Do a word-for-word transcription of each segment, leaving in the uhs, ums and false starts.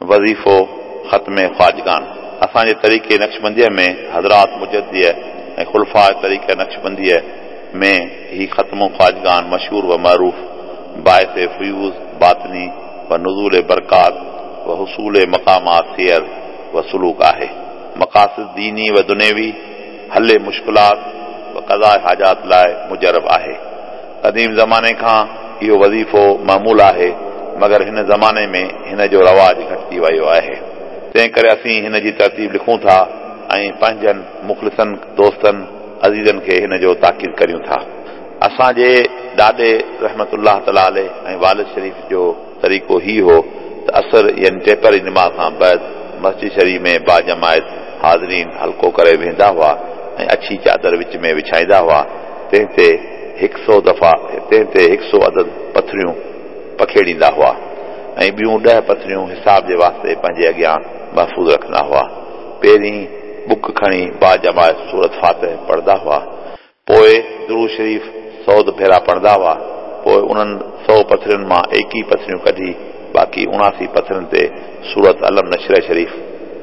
वज़ीफ़ो ख़त्म ख्वाजगान। असांजे तरीक़े नक्शबंदीअ में हज़रात मुजद्दीअ ऐं खुलफा तरीक़े नक्शबंदीअ में ही ख़त्म ख्वाजगान मशहूर व मरूफ बायस फ्यूज़ बातनी व नुज़ूल बरक़ात व हुसूल मक़ामात सियर व सलूक आहे। मक़ासिद दीनी व दुनियावी हल मुश्किलात व क़ज़ा हाजात लाइ मुजरब आहे। क़दीम ज़माने खां इहो वज़ीफ़ो मामूल आहे, मगर हिन ज़माने में हिन जो रवाज घटिजी वियो आहे। तंहिं करे असीं हिन जी तरतीब लिखूं था ऐं पंहिंजनि मुख़लिसनि दोस्तनि अज़ीज़नि खे हिन जो ताक़ीद करियूं था। असांजे ॾाॾे रहमतुल्लाह तआला अलैह ऐं वालिद शरीफ़ जो तरीक़ो ही हो त असर यानी टेपर निमाज़ खां बैद मस्जिद शरीफ़ में बाजमायत हाज़रीन हल्को करे वेंदा हुआ ऐं अछी चादर विच में विछाईंदा हुआ। तंहिं ते हिकु सौ दफ़ा तंहिं ते हिकु सौ अदद पथरियूं पखेड़ींदा हुआ ऐं ॿियूं ॾह पथरियूं हिसाब जे वास्ते पंहिंजे अॻियां महफ़ूज़ रखंदा हुआ। पहिरीं बुक खणी बाजमायत सूरत फातिह पढ़ंदा हुआ, पोइ दुरूद शरीफ़ सौ भेरा पढ़ंदा हुआ, पोइ उन्हनि सौ पथरियुनि मां एकवीह पथरियूं कढी बाक़ी उणासी पथरियुनि ते सूरत अलम नशर शरीफ़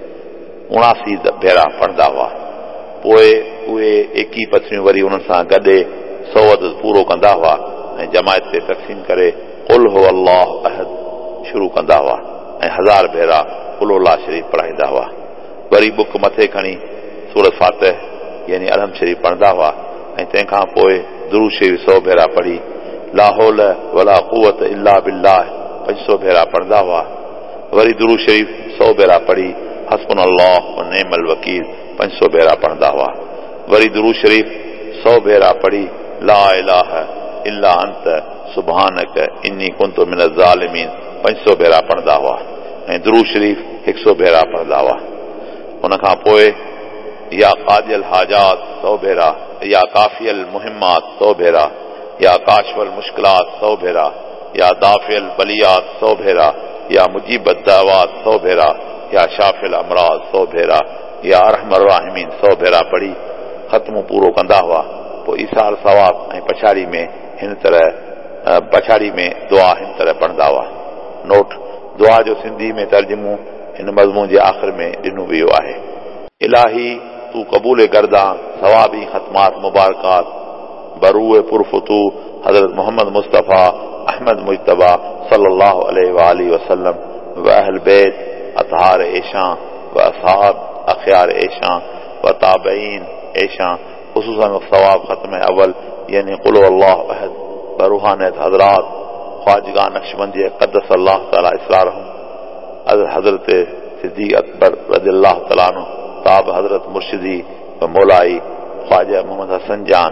उणासी भेरा पढ़ंदा हुआ। पोइ उहे एकवीह पथरियूं वरी उन्हनि सां गॾे सौ अदद पूरो कंदा हुआ ऐं जमायत ते तक़सीम करे कुल हो अल्लाह अहद शुरू कंदा हुआ ऐं हज़ार भेरा कुल अल्लाह शरीफ़ पढ़ाईंदा हुआ। वरी बुक मथे खणी सूरत फातिह यानी अलम शरीफ़ पढ़ंदा हुआ ऐं तंहिंखां पोइ दुरूद शरीफ़ सौ भेरा पढ़ी ला हौल वला कुव्वत इल्ला बिल्लाह पंज सौ भेरा पढ़ंदा हुआ। वरी दुरूद शरीफ़ सौ भेरा पढ़ी हस्बुनल्लाह व निअमल वकील पंज सौ भेरा पढ़ंदा हुआ। वरी दुरूद शरीफ़ सौ भेरा पढ़ी ला इलाहा इल्ला अंत सुब्हानक इन्नी कुन्तु मिनज़ ज़ालिमीन पंज सौ भेरा पढ़ंदा हुआ ऐं दुरूद शरीफ़ हिकु सौ भेरा पढ़ंदा हुआ। उनखां पोइ या क़ादियल हाजात सौ भेरा, या काफ़ियल मुहिम्मात सौ भेरा, या काशफल मुश्किलात सौ भेरा, या दाफ़ियल बलियात सौ भेरा, या मुजीबत दावात सौ भेरा, या शाफिल अमराज सौ भेरा, या अरहमर राहिमीन सौ भेरा पढ़ी ख़त्म पूरो कंदा हुआ। पोइ ईसाल सवाब ऐं पछाड़ी में हिन तरह पछाड़ी में दुआ हिन तरह पढ़ंदा हुआ। नोट: दुआ जो सिंधी में तर्जुमो हिन मज़मून जे आख़िर में ॾिनो वियो आहे। इलाही तू क़बूल गर्दा सवाबी ख़तमात मुबारकात बरूए पुरफुतू हज़रत मोहम्मद मुस्तफ़ा अहमद मुजतबा सल्लल्लाहु अलैहि व आलिहि वसल्लम व अहल बैत अतहार ऐशां व असहाब अख़यार ऐशां व ताबईन ऐशां खुसूसन सवाब ख़त्म अव्वल यानी कुल अल्लाह अहद बरूहानियत हज़रात ख्वाजगान नक्शबंदी क़द्दस अल्लाह तआला इसरारहुम हज़रत सिद्दीक़ अकबर रज़ियल्लाहु तआला अन्हु ताब हज़रत मुर्शिदी व मौलाई ख्वाजा मोहम्मद हसन जान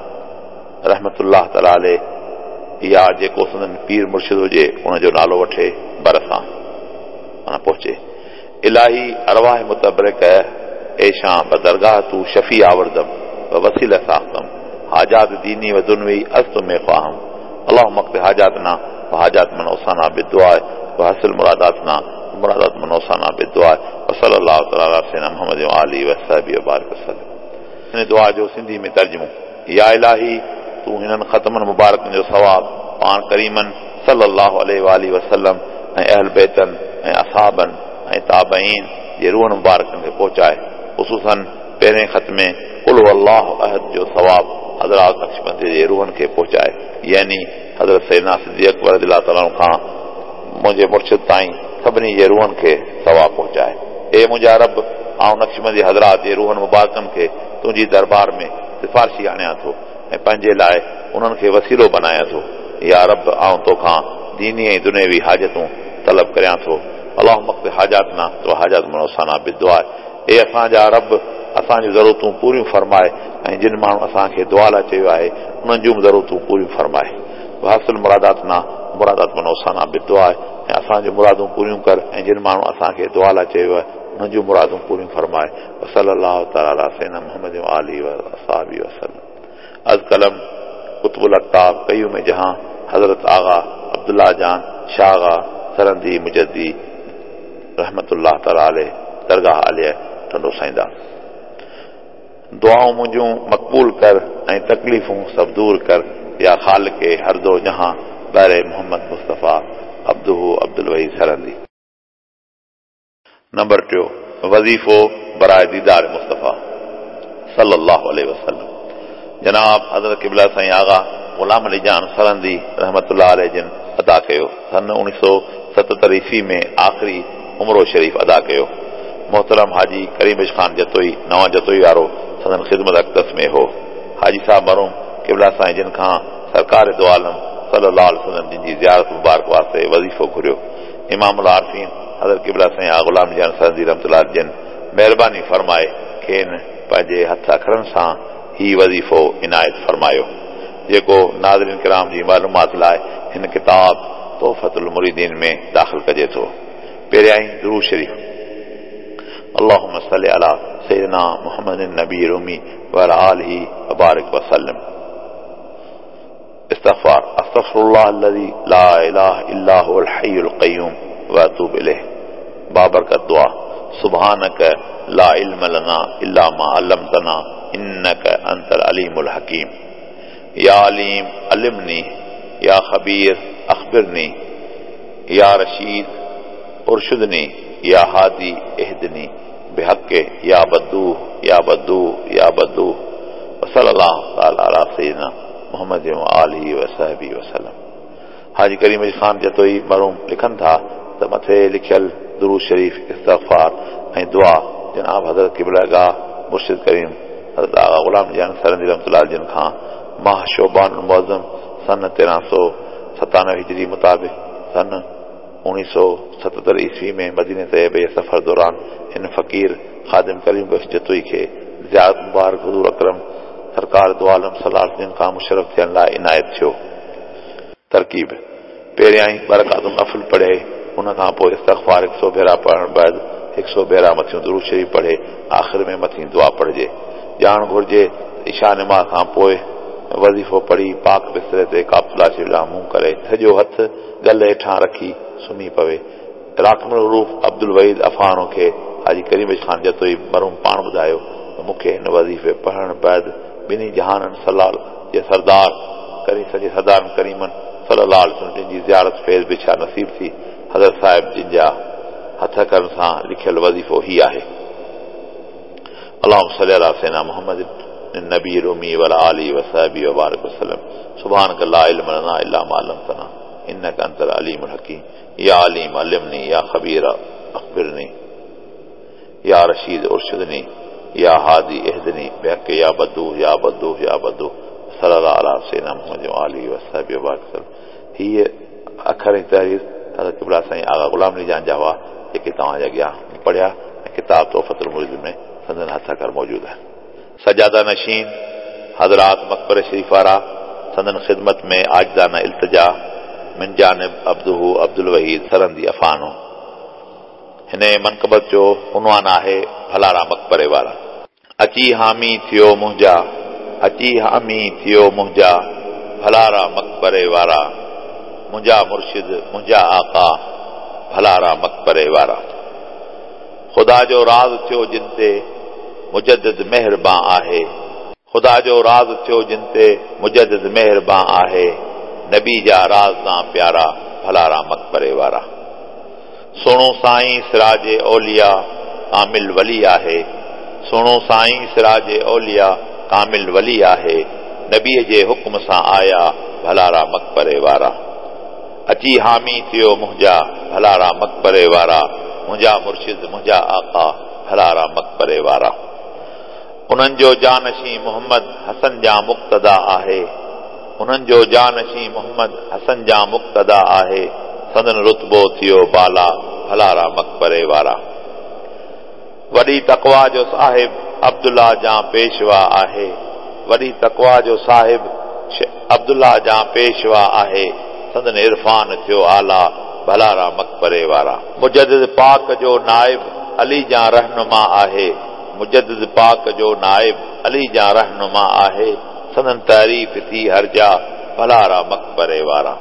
रहमतुल्लाह तआला अलैह या जेको संदन पीर मुर्शिद हुजे उनजो नालो वठे बरसां माना पहुचे। इलाही अरवाह मुतबरक ऐशां बदरगाह तू शफ़ी आवरदम व वसील साख्तम हाजात दीनी व दुनवी अस्त में ख्वाहम अल्लाहुम्मा क़्दि हाजातना व हाजात मन औसाना बिदुआ व हसिल मुरादातना मुरादात मन औसाना बिदुआ व सल्लल्लाहु तआला अला सय्यिदना मुहम्मद व आलिहि व सहबिहि व बारिक वसल्लम। हिन दुआ जो सिंधी में तर्जुमो: या इलाही तू हिननि ख़त्मनि मुबारकनि जो सवाब पाण करीमन सल्लल्लाहु अलैहि व आलिहि वसल्लम ऐं अहल बैतन ऐं असहाबन ऐं ताबईन जे रूहनि मुबारकनि खे पहुचाए। ख़ुसूसन पहिरें ख़त्मे कुल अल्लाह अहद जो सवाब हज़रात नक्शबंदी जे रूहनि खे पहुचाए, यानी हज़रत सैयदना सिद्दीक़ अकबर रज़ियल्लाहु तआला अन्हु खां मुंहिंजे मुर्शिद ताईं सभिनी जे रूहनि खे सवाब पहुचाए। ए मुंहिंजा रब, आउं नक्शबंदी हज़रात जे रूहनि मुबारकनि खे तुंहिंजी दरबार में सिफारिशी आणियां थो ऐं पंहिंजे लाइ उन्हनि खे वसीलो बनायां थो। या रब, आउं तोखां दीनी ऐं दुनियावी हाजतूं तलब करियां थो। अल्लाहुम्मा क़्दि हाजातना व हाजात मन औसाना बिदुआ। ए असांजा रब, असांजूं ज़रूरतूं पूरियूं फरमाए ऐं जिन माण्हू असांखे दुआ लाइ चयो आहे उन्हनि जूं ज़रूरतूं पूरियूं फरमाए। हासिल मुरादातना मुरादात मन औसाना बिदुआ। ऐं असांजूं मुरादूं पूरियूं कर ऐं जिन माण्हू असांखे दुआ लाइ चयो आहे उन्हनि जूं मुरादूं पूरियूं फरमाए। सल्लल्लाहु तआला अला सय्यिदना मुहम्मद व आलिहि व असहाबिहि वसल्लम। अज कलम कुतुबुल अक़ताब कयूम जहां हज़रत आगा अब्दुल्ला जान शागा सरंदी मुजद्दी रहमतुल्लाह तआला अलैह दरगाह आलिया ठंडो साईंदा। दुआऊं मुंहिंजूं मक़बूल कर ऐं तकलीफ़ूं सभु दूर कर। या ख़ालिक़े हर दो जहां ॿाहिरे मोहम्मद मुस्तफ़ा अब्दुहू अब्दुल वही सरंदी। नंबर टियों वज़ीफ़ो बराए दीदार मुस्तफ़ा सल्लल्लाहु अलैहि वसल्लम। जनाब हज़रत क़िबला साईं आगा ग़ुलाम अली जान सरंदी रहमतुल्लाह अलैह जिन अदा कयो। सन उणिवीह सौ सतहतरि ईस्वी में आख़िरी उमरो शरीफ़ अदा कयो। मोहतरम हाजी करीम इश ख़ान जतोई नवां जतोई वारो सदन ख़िदमत अक़दस में हो। हाजी साहब मरूम क़िबला साईं जिन खां सरकार दो आलम सल्लल्लाहु अलैहि वसल्लम जिन जी ज़ियारत मुबारक वास्ते वज़ीफ़ो घुरियो। इमामुल आरिफ़ीन हज़रत क़िबला साईं आगा ग़ुलाम अली जान सरंदी रहमतुल्लाह जिन महिरबानी फरमाए खेनि पंहिंजे हथ अखरनि सां ही वज़ीफ़ो इनायत फरमायो, जेको नाज़रीन किराम जी मालूमात लाइ हिन किताब तोहफ़तुल मुरीदीन में दाख़िल कजे थो। पहिरियां ई दुरूद शरीफ़ अल्लाहुम्मा सल्लि अला सय्यिदिना मुहम्मदिन नबी रूमी व अला आलिहि व बारिक व सल्लम। इस्तग़फ़ार अस्तग़फ़िरुल्लाह अल्लज़ी ला इलाहा इल्ला हुवल हय्युल क़य्यूम व अतूबु इलैह। बाबरकत दुआ सुब्हानक ला इल्म लना इल्ला मा अल्लमतना इन्नक अंतल अलीमुल हकीम। या अलीम अल्लिमनी, या खबीर अखबिरनी, या रशीद उर्शुदनी, या हादी इहदनी बिहक़्क़ि या बद्दूह या बद्दूह या बद्दूह। सल्लल्लाहु तआला अला सय्यिदिना मुहम्मद व आलिहि व सहबिहि वसल्लम। हाजी करीम इश ख़ान जतोई मरूम लिखनि था त मथे लिखियल दुरूद शरीफ़ इस्तग़फ़ार ऐं दुआ जनाब हज़रत क़िबला गाह मुर्शिद करीम हज़रत आगा ग़ुलाम अली जान सरंदी रहमतुल्लाह जिन खां माह शोबानुल मुअज़्ज़म सन तेरहं सौ सतानवे हिजरी मुताबिक़ सन उणिवीह सौ सतहतरि ईस्वी में मदीने तैयबे सफ़र दौरान हिन फ़क़ीर ख़ादिम करीम बख़्श जतोई खे ज़ियारत मुबारक हुज़ूर अकरम सरकार दो आलम सल्लल्लाहु अलैहि वसल्लम खां मुशर्रफ थियण लाइ इनायत थियो। तरकीब पहिरियां ई बरकातुल नफ़िल पढ़े, उन खां पोइ इस्तग़फ़ार हिकु सौ भेरा पढ़ण बैदि हिकु सौ भेरा मथियूं दुरूद शरीफ़ पढ़े, आख़िर में मथीं दुआ पढ़िजे। ॼाण घुर्जे इशा निमाज़ खां पोइ वज़ीफ़ो पढ़ी पाक बिस्तरे ते काबतुल्लाह शरीफ़ ॾांहुं मुंहुं करे सॼो हथ गले हेठां रखी सुम्ही पवे। राकमुल रूफ़ अब्दुल वहीद अफ़ानो खे हाजी करीम इश ख़ान जतोई मरूम पाण ॿुधायो त मूंखे हिन वज़ीफ़े पढ़ण बैदि ॿिन्ही जहाननि सलाल जे सरदार करी सॼे सरदार करीमन सल्लल्लाहु अलैहि वसल्लम जिन जी ज़ियारत फैज़ बि छा नसीब थी। हज़रत साहिब जिन जा हथ अखरनि सां लिखियल वज़ीफ़ो ही आहे। अल्लाहुम्मा सल्लि अला सय्यिदिना मुहम्मद नबी रूमी व अला आलिहि व सहबिहि व बारिक वसल्लम। सुब्हानक ला इल्म लना इल्ला मा अल्लमतना इन्नक अंतल अलीमुल हकीम। या अलीम अल्लिमनी, या खबीर अखबिरनी, या रशीद उर्शुदनी, या हादी इहदनी बिहक़्क़ि या बद्दूह या बद्दूह या बद्दूह। सल्लल्लाहु अला सय्यिदिना मुहम्मद व आलिहि व सहबिहि व बारिक वसल्लम। हीअ अखर ऐं तहरीर हज़रत क़िबला साईं आगा ग़ुलाम अली जान जा हुआ जेके तव्हांजे अॻियां पढ़िया ऐं किताब तोहफ़तुल मुरीद में संदन हथ अखर मौजूदु आहिनि। सजादा नशीन हज़रात मक़बरे शरीफ़ वारा संदन ख़िदमत में आजिज़ाना इल्तिजा मिन जानिब अब्दुहु अब्दुल वहीद सरंदी अफ़ानो। हिन मनक़बत जो उन्वान आहे भलारा मक़बरे वारा। अची हामी थियो मुंहिंजा, अची हामी थियो मुंहिंजा भलारा मक़बरे वारा, मुंहिंजा मुर्शिद मुंहिंजा आका भलारा मक़बरे वारा। ख़ुदा जो राज़ थियो जिन ते मुजद्दिद मेहरबां आहे, ख़ुदा जो राज़ थियो जिन ते मुजद्दिद मेहरबां आहे, नबी जा राज़ तां प्यारा भलारा मक़बरे वारा। सुणो साईं सिराजे औलिया कामिल वली आहे, सुणो साईं सिराजे औलिया कामिल वली आहे, नबीअ जे हुक्म सां आया भलारा मक़बरे वारा। अची हामी थियो मुंहिंजा भलारा मक़बरे वारा, मुंहिंजा मुर्शिद मुंहिंजा आका भलारा मक़बरे वारा। उन्हनि जो जानशी मोहम्मद हसन जा मुक़्तदा आहे, उन्हनि जो जानशी मोहम्मद हसन जा मुक़्तदा आहे, संदन रुतबो थियो बाला भलारा मक़बरे वारा। वॾी तक़वा जो साहिब अब्दुल्ला जा पेशवा आहे, वॾी तक़वा जो साहिब अब्दुल्ला जा पेशवा आहे, संदन इरफान थियो आला भलारा मक़बरे वारा। मुजद्दिद पाक जो नाइब अली जा रहनुमा आहे, मुजद्दिद पाक जो नाइब अली जा रहनुमा आहे, संदन तारीफ़ थी हर जा भलारा मक़बरे वारा।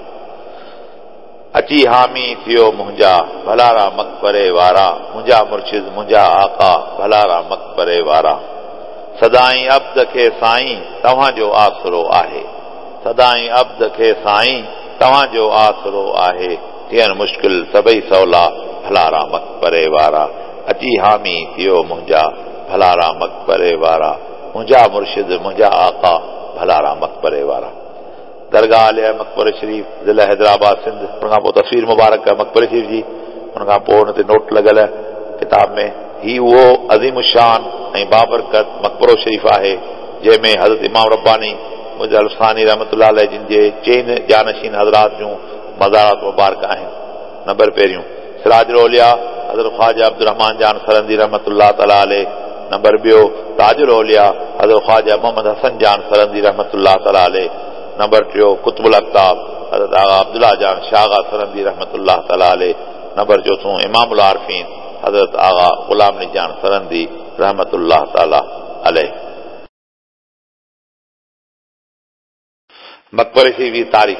अची हामी थियो मुंहिंजा भलारा मक़बरे वारा, मुंहिंजा मुर्शिद मुंहिंजा आका भलारा मक़बरे वारा। सदाई अब्द खे साईं तव्हांजो आसरो आहे, सदाई अब्द खे साईं तव्हांजो आसरो आहे, थियण मुश्किल सभई सवला भलारा मक़बरे वारा। अची हामी थियो मुंहिंजा भलारा मक़बरे वारा, मुंहिंजा मुर्शिद मुंहिंजा आका भलारा मक़बरे वारा। दरगाह अलिया मक़बर शरीफ ज़िला हैदराबाद सिंध। उनखां पोइ तस्वीर मुबारक आहे मक़बर शरीफ जी। उनखां पोइ हुन ते नोट लॻल किताब में ही उहो अज़ीम शान ऐं बाबरकत मक़बरो शरीफ आहे जंहिंमें हज़रत इमाम रब्बानी मुजल सानी रहमतुल्लाह अलैह जिन जे चइनि जानशीन हज़रात जूं मज़ारात मुबारक आहिनि। नंबर पहिरियों सिराजुल औलिया हज़रत ख़्वाजा अब्दुर्रहमान जान सरंदी रहमतुल्लाह तआला अलैह। नंबर ॿियो ताजुल औलिया हज़रत ख़्वाजा मोहम्मद हसन जान सरंदी रहमतुल्लाह तआला अलैह। नंबर टियों कुतुबुल अक़ताब हज़रत आगा अब्दुल्ला जान शागा सरंदी रहमतुल्लाह तआला अलैह। नंबर चौथों इमामुल आरिफीन हज़रत आगा ग़ुलाम अली जान सरंदी रहमतुल्लाह तआला अलैह। मक़बरे शरीफ जी तारीख़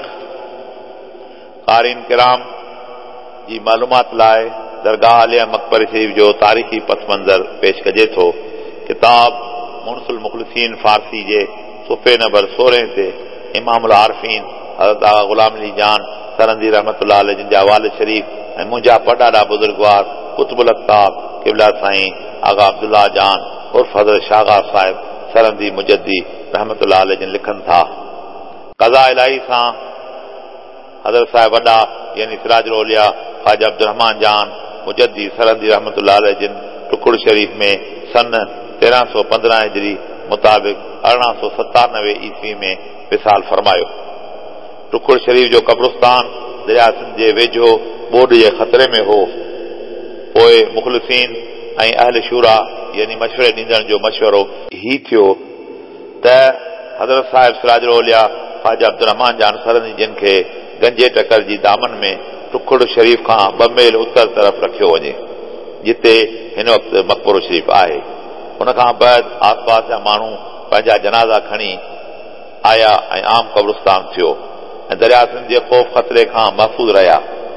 क़ारीन किराम जी मालूमात लाइ दरगाह आलिया मक़बरे शरीफ जो तारीख़ी पस मंज़र पेश कजे थो। किताब मुनसुल मुख़लिसीन फ़ारसी जे सुफ़े नंबर सोरहं ते इमामुल आरिफीन हज़रत आगा ग़ुलाम अली जान सरंदी रहमतुल्लाह अलैह जिन जा वालिद शरीफ ऐं मुंहिंजा पॾाॾा बुज़ुर्गवार कुतुबुल अक़ताब क़िबला साईं आगा अब्दुल्ला जान उर्फ़ हज़रत शागा साहिब सरंदी मुजद्दी रहमतुल्लाह अलैह जिन लिखनि था। क़ज़ा इलाही सां हज़रत साहिब वॾा यानी सिराजुल औलिया ख़्वाजा अब्दुर्रहमान जान मुजद्दी सरंदी रहमतुल्लाह अलैह जिन टुकुड़ शरीफ में सन तेरहं सौ पंद्रहं हिजरी मुताबिक़ अरिड़हं सौ सतानवे ईस्वी में विसाल फरमायो। टुकुड़ शरीफ जो कब्रिस्तान दरिया सिंध जे वेझो ॿोॾ जे ख़तरे में हो। पोइ मुख़लिसीन ऐं अहल शूरा यानी मशवरे ॾींदड़ जो मशवरो ही थियो त हज़रत साहिब सिराजुल औलिया ख़्वाजा अब्दुर्रहमान जान सरंदी जिन खे गंजे टकर जी दामन में टुकुड़ शरीफ खां ॿ मील उत्तर तरफ़ रखियो वञे जिते हिन वक़्तु मक़बरो शरीफ आहे। उनखां बैदि आसपास जा माण्हू पंहिंजा जनाज़ा खणी आया ऐं आम कब्रिस्तान थियो ऐं दरिया सिंध जे ख़ौफ़ ख़तरे खां महफ़ूज़ रहिया।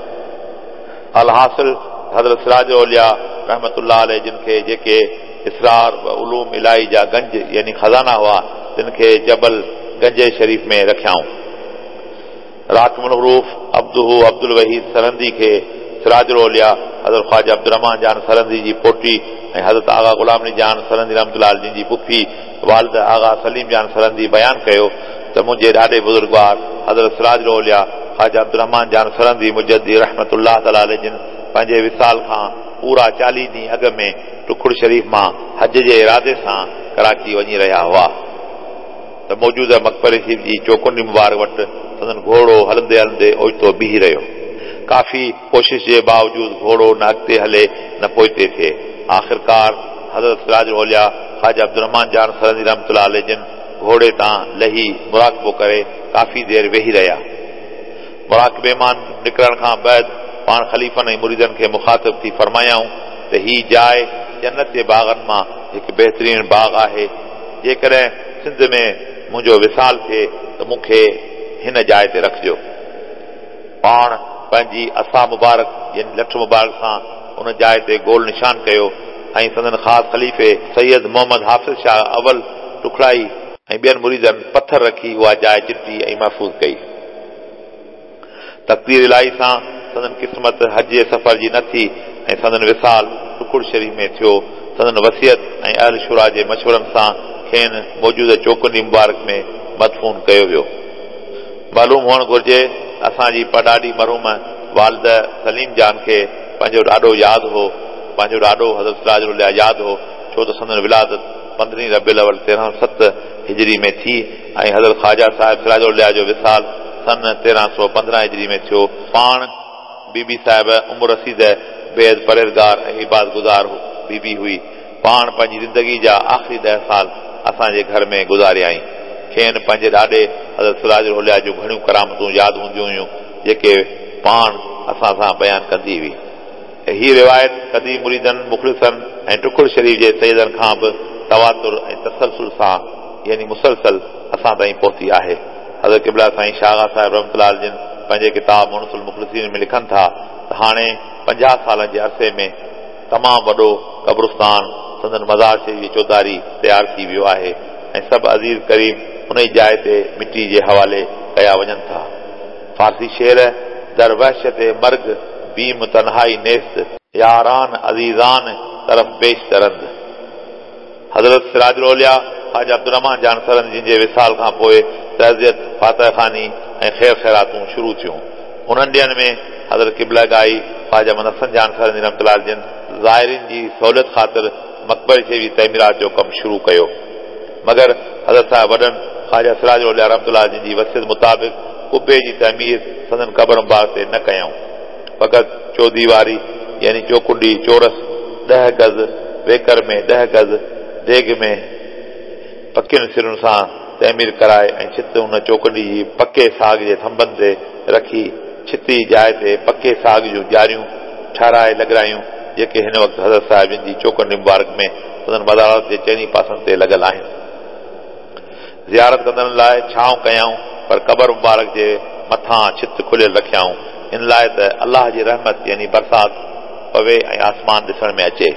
अलहासिल हज़रत सिराजुल औलिया रहमतुल्लाह अलैह जिन खे जेके इसरार व उलूम इलाही जा गंज यानी खज़ाना हुआ जिन खे जबल गंजे शरीफ में रखियाऊं। रातमुल हुरूफ अब्दुहु अब्दुल वहीद सरंदी खे सिराजुल औलिया हज़रत ख़्वाजा अब्दुर्रहमान जान सरंदी जी पोटी ऐं हज़रत आगा ग़ुलाम अली जान सरंदी रहमतुल्लाह अलैह जी पुफी वालिद आगा सलीम जान सरंदी बयान कयो त मुंहिंजे ॾाढे बुज़ुर्गवार हज़रत सिराजुल औलिया ख़्वाजा अब्दुर्रहमान जान सरंदी मुजद्दी रहमतुल्लाह तआला अलैह जिन पंहिंजे विसाल खां पूरा चालीह ॾींहं अॻु में टुकुड़ शरीफ मां हज जे इरादे सां कराची वञी रहिया हुआ त मौजूदा मक़बरे शरीफ जी चौकुंडी मुबारक वटि संदन घोड़ो हलंदे हलंदे ओचितो बीही रहियो। काफ़ी कोशिश जे बावजूद घोड़ो न अॻिते हले न पोइते थिए। आख़िरकार हज़रत सिराजुल औलिया ख़्वाजा अब्दुर्रहमान जान सरंदी रहमतुल्लाह अलैह जिन घोड़े तां लही मुराक़बो करे काफ़ी देर वेही रहिया। मुराक़बे मां निकिरण खां बैदि पाण ख़लीफ़नि ऐं मुरीदनि खे मुखातिब थी फरमायाऊं त ही जाइ जन्नत जे बाग़नि मां हिकु बहितरीन बाग़ आहे। जेकॾहिं सिंध में मुंहिंजो विसाल थिए त मूंखे हिन जाइ ते रखिजो। पाण पंहिंजी असा मुबारक यानी लठ मुबारक सां उन जाइ ते गोल निशान कयो ऐं संदन ख़ासि ख़लीफ़े सैयद मोहम्मद हाफ़िज़ शाह अवल टुकड़ाई ऐं ॿियनि मुरीदनि पथर रखी उहा जाइ चिटी ऐं महफ़ूज़ कई। तक़दीर इलाही सां संदन क़िस्मत हज जे सफ़र जी न थी ऐं संदन विसाल टुकुड़ शरीफ में थियो। संदन वसियत ऐं अहल शुरा जे मशवरनि सां खेनि मौजूदा चौकुंडी मुबारक में मदफून कयो वियो। मालूम हुअणु घुर्जे असांजी पॾाॾी मरहूम वालिद सलीम जान खे पंहिंजो ॾाढो यादि हो पंहिंजो ॾाढो हज़रत सिराजुल औलिया यादि हो छो त संदन विलादत पंद्रहीं रबीउल अव्वल तेरहं सौ सत हिजरी में थी ऐं हज़रत ख़्वाजा साहिब सिराजुल औलिया जो विसाल सन तेरहं सौ पंद्रहं हिजरी में थियो। पाण बीबी साहिब उम्र रसीद बेहद परहेज़गार ऐं इबादत गुज़ार बीबी हुई। पाण पंहिंजी ज़िंदगी जा आख़िरी ॾह साल असांजे घर में गुज़ारियाई। खेनि पंहिंजे ॾाॾे हज़रत सिराजुल औलिया जूं घणियूं करामतूं यादि हूंदियूं हुयूं जेके पाण असां सां बयानु कंदी हुई। हीअ रिवायत कदी मुरीदनि मुख़लिसनि ऐं टुकुड़ शरीफ जे सैयदनि खां बि तवातुर ऐं तसलसल सां यानी मुसलसल असां ताईं पहुती आहे। हज़रत क़िबला साईं शागा साहिब रहमतुल्लाह अलैह जिन पंहिंजे किताब मुनसुल मुख़लिसीन में लिखनि था त हाणे पंजाह सालनि जे अरसे में तमामु वॾो कब्रिस्तान संदन मज़ार शरीफ जी चौधारी तयारु थी वियो आहे ऐं सभु अज़ीज़ करीम उन ई जाइ ते मिटी जे हवाले कया वञनि था। फारसी शेर दर वहशत मर्ग बीम तन्हाई नेस्त यारान अज़ीज़ान तरफ़ पेश तरंद। हज़रत सिराजुल औलिया ख़्वाजा अब्दुर्रहमान जान सरन जिन जे विसाल खां पोइ तज़ियत फातह ख़ानी ऐं ख़ैर ख़ैरातूं शुरू थियूं। उन्हनि ॾींहनि में हज़रत क़िबला गाई ख़्वाजा मनसन जान सरन रहमतुल्लाह अलैहि जिन ज़ाहिरीन जी सहूलियत ख़ातिर मक़बरे जे बि तइमीरात जो कमु शुरू कयो, मगर हज़रत साहिब वॾनि ख़्वाजा सिराजुल औलिया रहमतुल्लाह जिन जी वसियत मुताबिक़ कुबे जी तइमीर संदन क़ब्र मुबारक ते न कयऊं। फ़क़ति चौदीवारी यानी चौकुंडी चौरस ॾह गज़, वेकर में ॾह गज़, देग में पकियुनि सिरुनि सां तइमीर कराए ऐं छित हुन चौकुंडी जी पके साग जे थंभनि ते रखी छिती जाइ ते पके साग जूं ॼारियूं ठाराए लॻायूं, जेके हिन वक़्तु हज़रत साहिबनि जी चौकुंडी मुबारक में संदन मदारत जे चइनी पासनि ते लॻल आहिनि। ज़ियारत कंदड़नि लाइ छांव कयऊं, पर क़ब्र मुबारक जे मथां छित खुलियल रखियाऊं, इन लाइ त अलाह जी रहमत यानी बरसात पवे ऐं आसमान ॾिसण में अचे।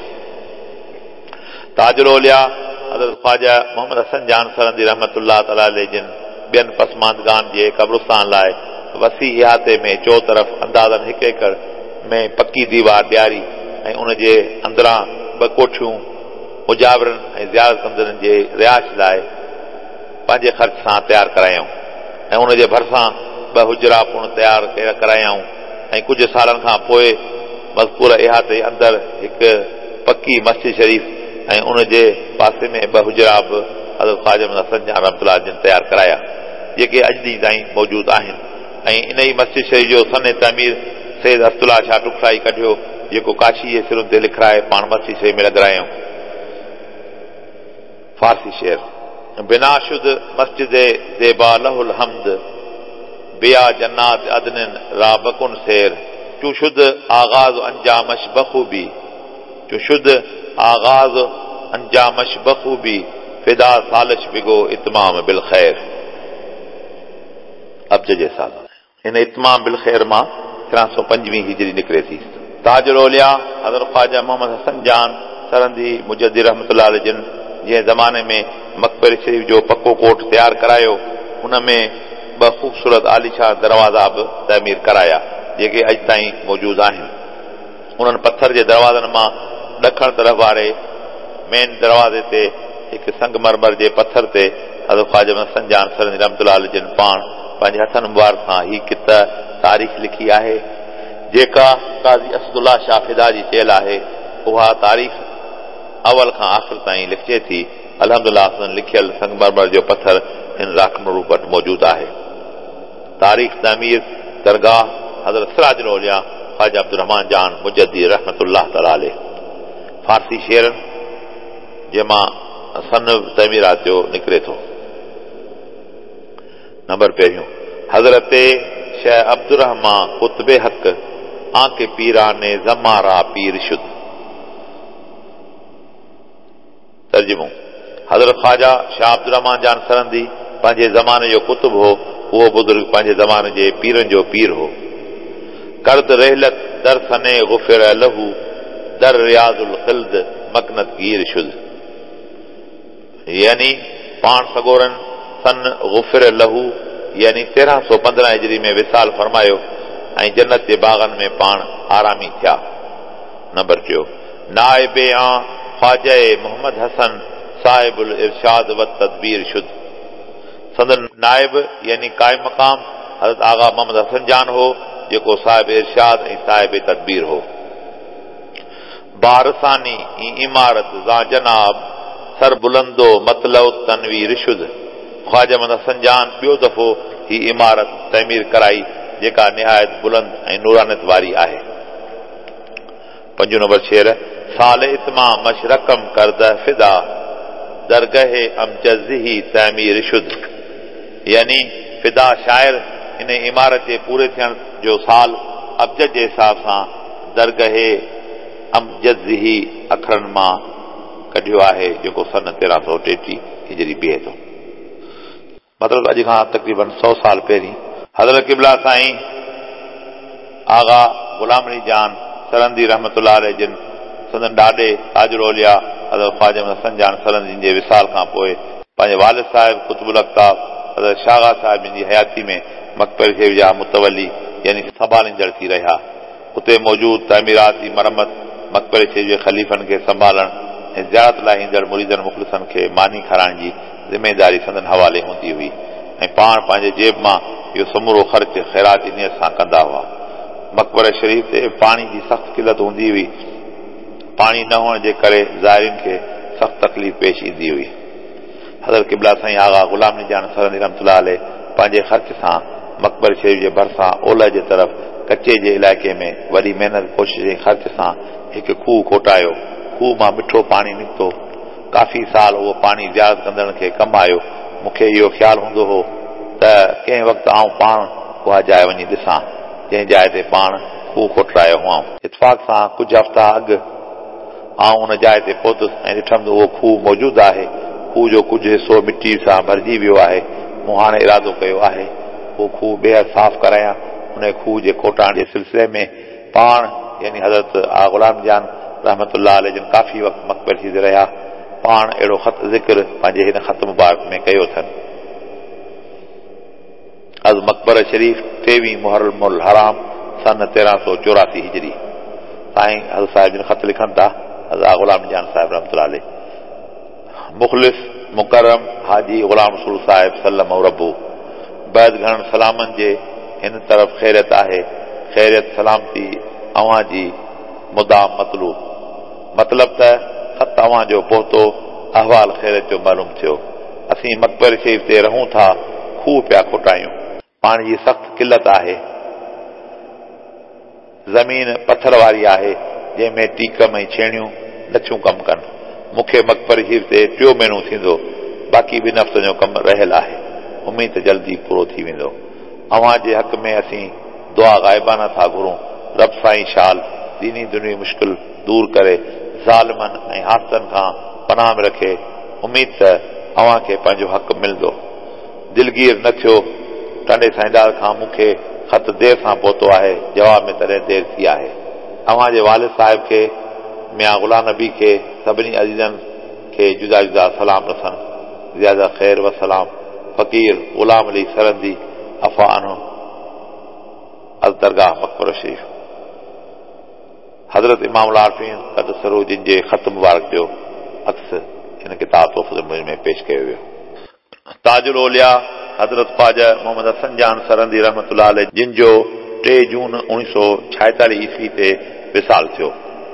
ताजुल औलिया हज़रत ख़्वाजा मोहम्मद हसन जान सरंदी रहमतुल्लाह तआला अलैहि जिन ॿियनि पसमानदगान जे कब्रिस्तान लाइ वसी इहाते में चो तरफ़ अंदाज़न हिकु एकड़ में पकी दीवार ॾियारी ऐं उन जे अंदरां ॿ कोठियूं मुजावरनि ऐं ज़ियारत कंदड़नि जे रिहाइश लाइ पंहिंजे ख़र्च सां तयारु करायूं ऐं उन जे भरिसां ॿ हुजरा पुण तयारु करायूं ऐं कुझु सालनि खां पोइ मज़कूर इहाते अंदरि हिकु पकी मस्जिद शरीफ़ ऐं उन जे पासे में ॿ हुजरा बि हज़रत ख़्वाजा हसन जान रहमतुल्लाह जिन तयारु कराया, जेके अॼु ॾींहं ताईं मौजूदु आहिनि। ऐं इन ई मस्जिद शरीफ़ जो सने तमीर सैयद हस्तुल्लाह शाह टुकसाई कढियो, जेको काशी जे सिरुनि ते लिखाए पाण मस्जिद शरीफ़ में लॻारायूं। फारसी शेर बिनाशुद मस्जिद ज़ेबा लहुल हम्द बिया जन्नात अदनिन राबकुन सेर चुशुद आगाज अंजामश बखूबी चुशुद आगाज अंजामश बखूबी फिदा सालिश बिगो इतमाम बिल खैर। अब्ज जे साल हिन इतमाम बिल खैर मां तेरहं सौ पंजवीह हिजरी निकिरे थी। ताजुल औलिया हज़रत ख़्वाजा मोहम्मद हसन जान सरंदी मुजद्दी रहमतुल्लाह अलैहि जिन जंहिं ज़माने में मक़बरे शरीफ़ जो पको कोट तयारु करायो, उन में ॿ ख़ूबसूरत आलीशाह दरवाज़ा बि तइमीर कराया, जेके अॼु ताईं मौजूदु आहिनि। उन्हनि पत्थर जे दरवाज़नि मां ॾखण तरफ़ वारे मेन दरवाज़े ते हिकु संगमरमर जे पत्थर ते हज़रत ख़्वाजा हसन जान सरंदी रहमतुल्लाह अलैहि जिन पाण पंहिंजे हथनि मुबारक सां ही कित तारीख़ लिखी आहे, जेका क़ाज़ी असदुल्लाह शाह फिदा जी चयल आहे। उहा तारीख़ अवल खां आख़िर ताईं लिखिजे थी। अल्हम्दुलिल्लाह लिखियल संगमरमर जो पत्थर हिन राखनूर वटि मौजूदु आहे। तारीख़ तमीर दरगाह हज़रत सिराजुल औलिया ख़्वाजा अब्दुर्रहमान जान मुजद्दी रहमतुल्लाह तआला अलैहि। फारसी शेरनि जंहिंमां सन तमीरात जो निकिरे थो। नंबर पहिरियों हज़रत शेख अब्दुर्रहमान कुतबे हक़ आंके पीराने ज़मारा पीर शुद। तर्जुमो हज़रत ख़्वाजा शाह अब्दुर्रहमान जान सरंदी पंहिंजे ज़माने जो कुतुब हो, उहो बुज़ुर्ग पंहिंजे ज़माने जे पीरनि जो पीर हो। कर्द रहलत दर सने गुफ़िर लहू दर रियाज़ुल ख़िल्द मकनत गीर शुद, यानी पाण सगोरन सन गुफ़िर लहू यानी तेरहं सौ पंद्रहं हिजरी में विसाल फरमायो ऐं जन्नत जे बाग़नि में पाण आरामी थिया। नंबर टियों नाइबे आ ख़्वाजा मोहम्मद हसन साहिबुल इरशाद व तदबीर शुद। संदन नाइब यानी कायम मक़ाम हज़रत आगा मोहम्मद हसन जान हो, जेको साहिब इरशाद ऐं साहिब तदबीर हो। बारसानी इमारत ज़ा जनाब सर बुलंदो मतलउ तनवीर शुद। ख़्वाजा मोहम्मद हसन जान ॿियो दफ़ो ही इमारत तइमीर कराई, जेका निहायत बुलंद ऐं नूरानियत वारी आहे। पंजो नंबर शेर साल इतमाम मशरकम करद फिदा दरगहे अमजज़ही तइमीर शुद, यानी फिदा शायर इन इमारत जे पूरे थियण जो साल अबजद जे हिसाब सां दरगहे अमजज़ही अखरनि मां कढियो आहे, जेको सन तेरहं सौ टेटीह हिजरी बीहे थो। मतिलबु अॼु खां तक़रीबन सौ साल पहिरीं हज़रत क़िबला साईं आगा गुलाम अली जान सरंदी रहमतुल्लाह अलैहि जिन संदन ॾाॾे ताजुल औलिया हज़रत ख़्वाजा हसन जान सरंदी जे विसाल खां पोइ पंहिंजे वालिद साहिब कुतुबुल अक़ताब हज़रत शागा साहिब जी हयाती में मक़बरे शरीफ़ जा मुतवली यानी संभालींदड़ थी रहिया। उते मौजूदु तइमीराती मरम्मत मक़बरे शरीफ़ जे ख़लीफ़नि खे संभालण ऐं ज़ियारत लाइ ईंदड़ मुरीदनि मुख़लिसनि खे मानी खाराइण जी ज़िमेदारी संदन हवाले हूंदी हुई ऐं पाण पंहिंजे जेब मां इहो समूरो ख़र्च ख़ैरात जी नियत सां कंदा हुआ। मक़बरे शरीफ़ ते पाणी जी सख़्त किल्लत हूंदी हुई। पाणी न हुअण जे करे ज़ाइरीन खे सख़्त तकलीफ़ पेश ईंदी हुई। हज़रत क़िबला साईं आगा ग़ुलाम निजान सरंदी रहमतुल्लाह अलैह पंहिंजे ख़र्च सां मक़बरे शरीफ़ जे भरिसां ओलह जे तरफ़ कचे जे इलाइक़े में वॾी महिनत कोशिश जे ख़र्च सां हिकु खूह खोटायो। खूह मां मिठो पाणी निकितो। काफ़ी साल उहो पाणी ज़ियारत कंदड़नि खे कमु आयो। मूंखे इहो ख़्यालु हूंदो हो त कंहिं वक़्तु आउं पाण उहा जाइ वञी ॾिसां जंहिं जाइ ते पाण खूह खोटायो हुअमि। इतफ़ाक़ सां कुझु हफ़्ता अॻु आउं उन जाइ ते पहुतुसि ऐं ॾिठमि त उहो खूह मौजूदु आहे। खूह जो कुझु हिसो मिटी सां भरिजी वियो आहे। मूं हाणे इरादो कयो आहे उहो खूह ॿीहर साफ़ करायां। उन खूह जे खोटाइण जे सिलसिले में पाण यानी हज़रत आ ग़ुलाम जान रहमतुल्लाह अलैह जन काफ़ी वक़्तु मक़बरे थी रहिया। पाण अहिड़ो ख़त ज़िक्र पंहिंजे हिन ख़त मुबारक में कयो अथनि। अज़ मक़बर शरीफ़ टेवीह मुहर्रमुल हराम सन तेरहं सौ चौरासी हिजरी। साईं हज़रत साहिब जिन ख़त लिखनि था हज़रत ग़ुलाम जान साहिब रहमतुल्लाह अलैह। मुख़लिस मुकरम हाजी ग़ुलाम रसूल साहिब सल्लम रब्बू बैद घणनि सलामनि जे हिन तरफ़ ख़ैरियत आहे। ख़ैरियत सलामती अव्हां जी मुदाम मतलूब। मतिलब त ख़त अव्हां जो पहुतो अहवाल ख़ैरियत जो मालूम थियो। असीं मक़बर शरीफ़ ते रहूं था। खूह पिया खोटायूं। पाणी जी सख़्त किल्लत आहे। ज़मीन पथर वारी आहे जंहिंमें टीकम ऐं छेणियूं नथियूं कमु कनि। मूंखे मक़बर शरीफ़ ते टियों महीनो थींदो। बाक़ी ॿिनि हफ़्तनि जो कमु रहियल आहे। उमीद जल्दी पूरो थी वेंदो। अव्हां जे हक़ में असीं दुआ ग़ाइबाना था घुरूं। रब साईं शाल दीनी दुनिया मुश्किल दूर करे ज़ालिमनि ऐं हासिदनि खां पनाह में रखे। उमीद त अव्हां खे पंहिंजो हक़ मिलंदो। दिलगीर न थियो। टांडे साईंदार खां मूंखे ख़त देर सां पहुतो आहे। जवाब में तॾहिं देर थी आहे। अव्हां जे वालिद साहिब खे मियां ग़ुलाम नबी खे सभिनी अज़ीज़नि खे जुदा जुदा सलाम रसनि। ज़्यादा ख़ैर व सलाम फ़क़ीर ग़ुलाम अली सरंदी अफ़ा अनो अल दरगाह मक़बर शरीफ़। हज़रत इमाम आरिफ़ीन क़दसरो जिन जे ख़त मुबारक जो अक्स हिन किताब तोहफ़ुल मुइज़ में पेश कयो वियो। ताजुल औलिया हज़रत ख्वाजा मोहम्मद हसन जान सरंदी रहमतुल्लाह अलैह जिन जो टे जून उणिवीह सौ छाएतालीह ईस्वी ते विसाल थियो।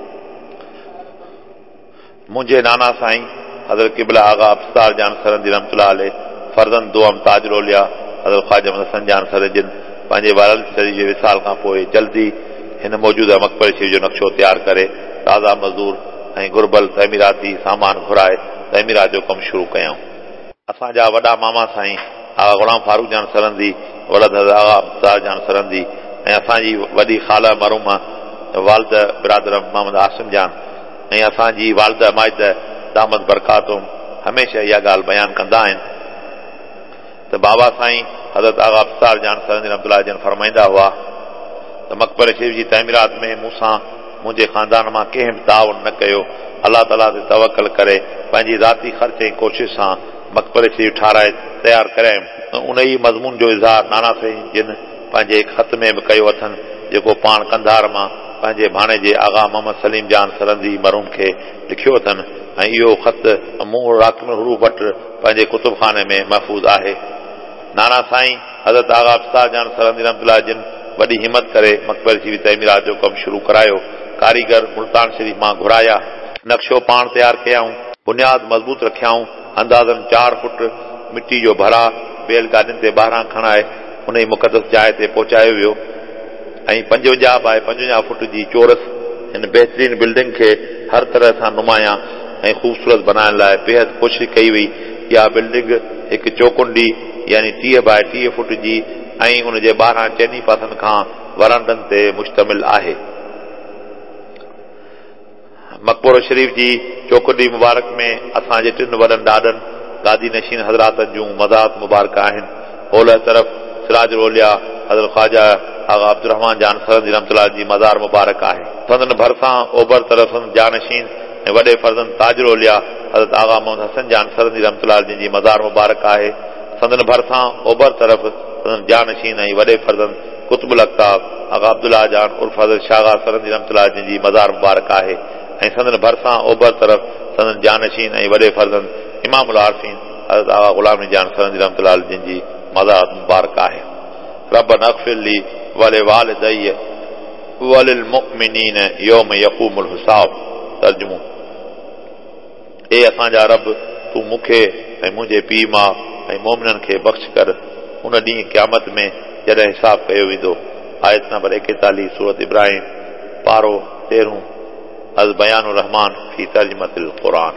मुंहिंजे नाना साईं हज़रत क़िबला आगा अफ़सार जान सरंदी रहमतुल्लाह अलैह फर्ज़न दुआम ताजुल औलिया हज़रत ख्वाजा मोहम्मद हसन जान सरंदी जिन पंहिंजे वालिद शरीफ़ जे विसाल खां पोइ जल्दी हिन मौजूदा मक़बरे शरीफ़ जो नक्शो तयारु करे ताज़ा मज़दूर ऐं घुर्बल तइमीराती सामान घुराए तइमीरात जो कमु शुरू कयऊं। असांजा वॾा मामा साईं आगा ग़ुलाम फारूक जान सरंदी वलद हज़रत आगा अफ़सार जान सरंदी ऐं असांजी वॾी ख़ाला मरूम वालिद बिरादर मोहम्मद आसिम जान ऐं असांजी वालिद माइद दामद बरकातुम हमेशह इहा ॻाल्हि बयानु कंदा आहिनि त बाबा साईं हज़रत आगा अफ़सार जान सरंदी रहमतुल्लाह जन फरमाईंदा हुआ त मक़बरे शरीफ़ जी तइमीरात में मूंसां मुंहिंजे ख़ानदान मां कंहिं बि ताउन न कयो। अलाह ताला ते तवकल करे पंहिंजी ज़ाती ख़र्च ऐं कोशिश सां मक़बरे शरीफ़ ठाराए तयारु करायमि। उन ई मज़मून जो इज़हार नाना साईं जिन पंहिंजे ख़त में बि कयो अथनि जेको पाण कंधार मां पंहिंजे भाणे जे आगा मोहम्मद सलीम जान सरंदी मरूम खे लिखियो अथनि ऐं इहो ख़त मूं राकिब हरूफ वटि पंहिंजे कुतुबखाने में महफ़ूज़ आहे। नाना साईं हज़रत आगा अफ़सार जान सरंदी रहमतुल्लाह जिन वॾी हिमत करे मक़बरे शरीफ़ तइमीरात जो कमु शुरू करायो। कारीगर मुल्तान शरीफ़ मां घुराया। नक्शो पाण तयारु कयाऊं। बुनियाद मज़बूत रखियाऊं। अंदाज़न चार फुट मिटी जो भरा बेल गाॾियुनि ते ॿाहिरां खणाए उन ई मुक़दस जाइ ते पहुचायो वियो ऐं पंजवंजाह बाए पंजवंजाह फुट जी चोरस हिन बहितरीन बिल्डिंग खे हर तरह सां नुमायां ऐं ख़ूबसूरत बनाइण लाइ बेहद कोशिश कई वई। इहा बिल्डिंग हिकु चौकुंडी यानी टीह बाए टीह फुट जी ऐं उन जे ॿाहिरां चइनी पासनि खां वरांडनि ते मुश्तमिल आहे। मक़बरो शरीफ़ जी चौकुंडी मुबारक में असांजे टिनि वॾनि ॾाॾनि गादी नशीन हज़रातनि जूं मज़ात मुबारक आहिनि। ओलह तरफ़ सिराजुल औलिया हज़रत ख्वाजा आगा अब्दुर्रहमान जान सरंदी रहमतुल्लाह जी मज़ार मुबारक आहे। संदन भरिसां ओभर तरफ़ जानशीन ऐं वॾे फर्ज़न ताजुल औलिया हज़रत आगा मोहम्मद हसन जान सरंदी रहमतुल्लाह जिन जी मज़ार मुबारक आहे। संदन भरिसां ओभर तरफ़ संदन जानशीन ऐं वॾे फर्ज़न कुतुबुल अख्ताब आगा अब्दुल्ला जान उर्फ हज़रत शागा सरंदी रहमतुल्लाह जिन जी मज़ार मुबारक आहे ऐं संदन भरिसां ओभर तरफ़ संदन जानशीन ऐं वॾे फर्ज़ंद इमाम उल आरिफ़ीन हज़रत आगा ग़ुलाम नबी जान सरंदी रहमतुल्लाह जिन जी मज़ार मुबारक आहे। रब्बना अग़फ़िर ली वले वालिदैय वलिल मुमिनीन यौम यक़ूमुल हिसाब। तर्जुमो, ए असांजा रब तूं मूंखे ऐं मुंहिंजे पीउ मां ऐं मोमिननि खे बख़्श कर उन ॾींहुं क़यामत में जॾहिं हिसाब कयो वेंदो। आयत नंबर एकतालीह सूरत इब्राहिम पारो तेरहं अज़ बयानुर रहमान फी तर्जुमतिल क़ुरान।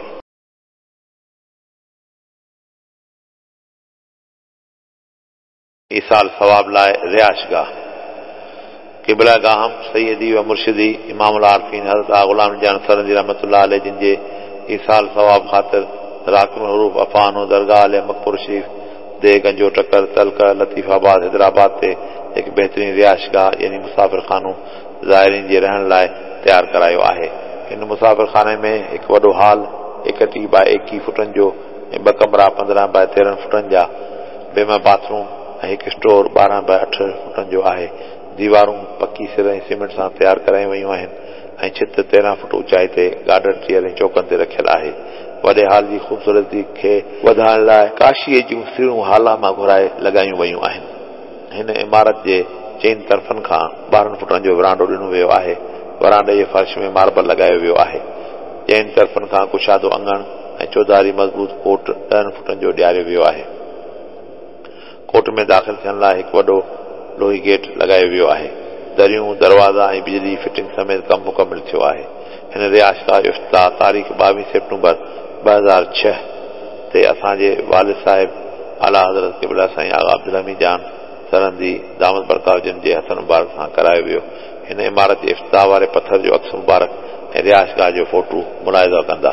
ईसाल सवाब लाइ रिहाशगाह क़िबला गाहम सैयदी व मुर्शिदी इमाम उल आरिफ़ीन हज़रत ग़ुलाम जान सरंदी रहमतुल्लाह अलैह जिन जे ईसाल सवाब ख़ातिर राकिबुल हुरूफ अफ़ानो दरगाह अल मक़बूर शरीफ दे गंजो टकर तलकर लतीफ़ाबाद हैदराबाद ते हिकु बहितरीन रिहाशगाह यानी मुसाफ़िर खानो ज़ाइरीन जे रहण लाइ तयारु करायो आहे। हिन मुसाफ़िर खाने में हिकु वॾो हॉल एकटीह बाय एकवीह फुटनि जो ऐं ॿ कमरा पंद्रहं बाय तेरहं फुटनि जा बेमा बाथरूम ऐं हिकु स्टोर ॿारहं बाय अठ फुटनि जो आहे। दीवारूं पकी सिर ऐं सीमेंट सां तयारु करायूं वयूं आहिनि ऐं छित तेरहं फुट ऊचाई ते गार्डन चेयर ऐं चौकनि ते रखियलु आहे। वॾे हाल जी ख़ूबसूरती खे वधाइण लाइ काशीअ जूं सिरूं हाला मां घुराए लॻायूं वयूं आहिनि। हिन इमारत जे चइनि तरफ़नि खां ॿारहं फुटनि जो विरांडो ॾिनो वियो आहे। वरांडे जे फर्श में मार्बल लॻायो वियो आहे। चइनि तरफ़नि खां कुशादो अंगण ऐं चौधारी मज़बूत कोट ॾहनि फुटनि जो ॾियारियो वियो आहे। कोट में दाख़िल थियण लाइ हिकु वॾो लोही गेट लॻायो वियो आहे। दरियूं दरवाज़ा ऐं बिजली फिटिंग समेत कमु मुकमिल थियो आहे। हिन रिहाशगाह जो इफ़्तिताह तारीख़ ॿावीह सेप्टेम्बर ॿ हज़ार छह ते असांजे वालिद साहिब आला हज़रत क़िबला साईं आगा अब्दुल हमीद जान सरंदी दामद बरकाव जिन जे हथनि मुबारक सां करायो वियो। हिन इमारत जे इफ़्तिताह वारे पथर जो अक्स मुबारक ऐं रिहाशगाह जो फोटो मुलाहिज़ा कंदा।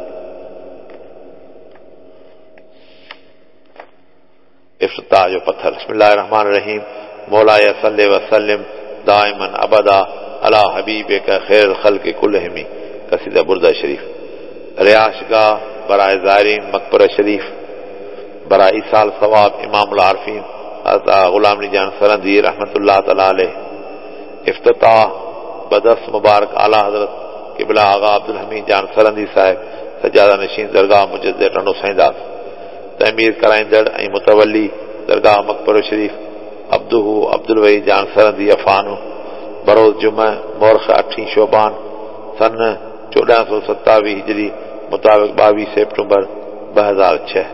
इफ़्तिताह जो पथर बिस्मिल्लाहिर रहमानिर रहीम मौला सल्ले व सल्लिम दाइमन अबदा अला हबीबिक खैरुल खल्क़ि कुल्लिहिम कसीदा बुर्दा शरीफ। रिहाशगाह बराए ज़ायरीन मक़बर शरीफ बराए ईसाल सवाब इमाम उल आरिफ़ीन हज़रत ग़ुलाम नबी जान सरंदी रहमतुल्लाह तआला अलैह। इफ़्तिताह बदस मुबारक आला हज़रत क़िबला आगा अब्दुल हमीद जान सरंदी साहिब सजादा नशीन दरगाह मुजद्दिद टंडो साईंदास तमीर कराईंदड़ ऐं मुतवली दरगाह मक़बर शरीफ अब्दुहू अब्दुल वही जान सरंदी अफ़ानो बरोज़ जुमा मोरख़ अठी शोबान सन चोॾहं सौ सतावीह हिजरी मुताबिक़ ॿावीह सेप्टेम्बर ॿ हज़ार छह।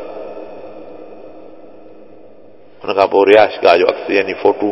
हुन खां पोइ रिहाशगाह जो अक्स यानी फोटो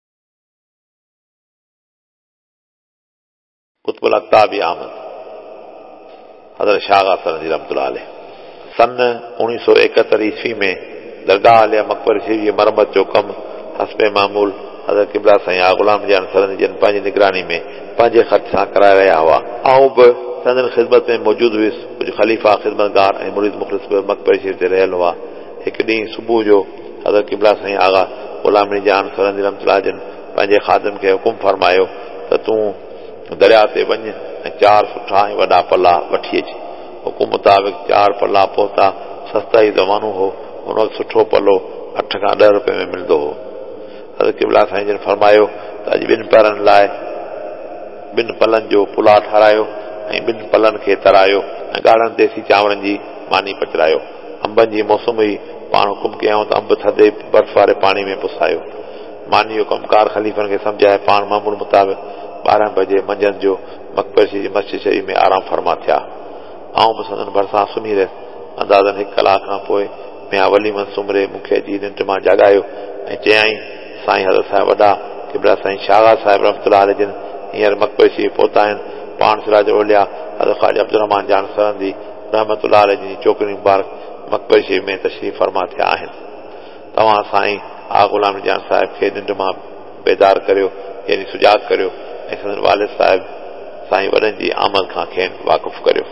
कुतुबुल अक़ताबी अहमद हज़रत शागा सरंदी रहमतुल्लाह अलैह। सन उणिवीह सौ एकहतरि ईस्वी में दरगाह अल मक़बर शरीफ जी मरम्मत जो कमु हस्बे मामूल हज़रत क़िबला साईं आगा ग़ुलाम जान सरंदी जन पंहिंजी निगरानी में पंहिंजे ख़र्च सां कराए रहिया हुआ। आऊं बि संदन ख़िदमत में मौजूदु हुयुसि। कुझु ख़लीफ़ा ख़िदमतगार ऐं मुरीद मुख़लिस बि मक़बर शरीफ ते रहियल हुआ। हिकु ॾींहुं सुबुह जो हज़रत क़िबला साईं आगा ग़ुलाम नबी जान सरंदी रहमतुल्लाह जन पंहिंजे ख़ादिम खे हुकुम फरमायो त तूं दरिया ते वञ ऐं चार सुठा ऐं वॾा पला वठी अच। हुकुम मुताबिक़ चार पला पहुता। सस्ता ई ज़मानो हो। हुन वक़्तु सुठो पलो अठ खां ॾह रुपए में मिलंदो हो। हज़रत क़िबला साईं जन फरमायो त अॼु ॿिनि पैरनि लाइ ॿिनि पलनि जो पुलाउ ठारायो ऐं ॿिनि पलनि खे तरायो ऐं ॻाढ़नि देसी चांवरनि जी मानी पचरायो। अंबनि जी मौसम हुई। पाण हुकुम कयऊं त अंब थधे बर्फ़ वारे पाणी में पुसायो। मानी जो कमकार ख़लीफ़नि खे सम्झाए पाण मामूल मुताबिक़ ॿारहं बजे मंझंदि जो मक़बर शरीफ मस्जिद शरीफ में आराम फरमा थिया। आऊं बि संदन भरिसां सुम्ही रहियसि। अंदाज़नि हिकु कलाक खां पोइ मियां वली मंसूमरे मूंखे अची निंड मां जगायो ऐं चयाईं साईं हज़रत साहिब वॾा क़िबला साईं शागा साहिब रहमतुल्लाह अलैह जिन हींअर मक़बर शरीफ पहुता आहिनि। पाण सिराज औलिया हज़रत ख़्वाजा अब्दुर रहमान जान सरंदी रहमतुल्लाह अलैह जी छोकिरी मुबारक मक़बर शरीफ में तशरीफ़ फरमा थिया आहिनि। तव्हां साईं आगा ग़ुलाम जान साहिब खे निंड मां बेदार करियो यानी सुजाग करियो ऐं संदन वालिद साहिब साईं वॾनि जी आमद खां खेनि वाक़ुफ़ करियो।